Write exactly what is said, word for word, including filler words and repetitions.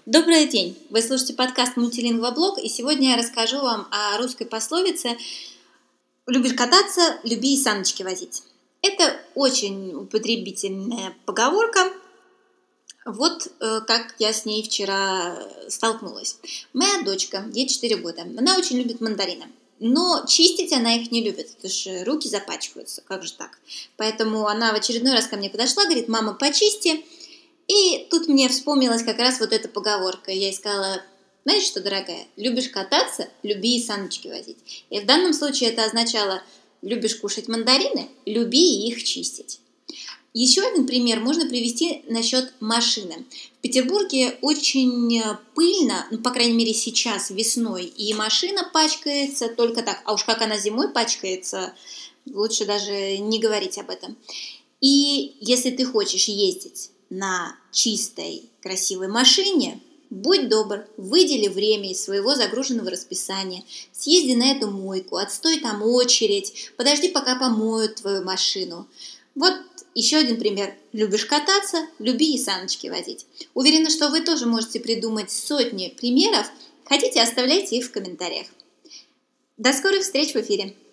Добрый день! Вы слушаете подкаст «Мультилингвоблог», и сегодня я расскажу вам о русской пословице «Любишь кататься, люби и саночки возить». Это очень употребительная поговорка. Вот э, как я с ней вчера столкнулась. Моя дочка, ей четыре года, она очень любит мандарины. Но чистить она их не любит, потому что руки запачкаются, как же так? Поэтому она в очередной раз ко мне подошла, говорит: «Мама, почисти». И тут мне вспомнилась как раз вот эта поговорка. Я ей сказала: знаешь что, дорогая, любишь кататься, люби и саночки возить. И в данном случае это означало: любишь кушать мандарины, люби их чистить. Еще один пример можно привести насчет машины. В Петербурге очень пыльно, ну, по крайней мере сейчас, весной, и машина пачкается только так. А уж как она зимой пачкается, лучше даже не говорить об этом. И если ты хочешь ездить на чистой, красивой машине, будь добр, выдели время из своего загруженного расписания, съезди на эту мойку, отстой там очередь, подожди, пока помоют твою машину. Вот еще один пример. Любишь кататься, люби и саночки возить. Уверена, что вы тоже можете придумать сотни примеров. Хотите, оставляйте их в комментариях. До скорых встреч в эфире!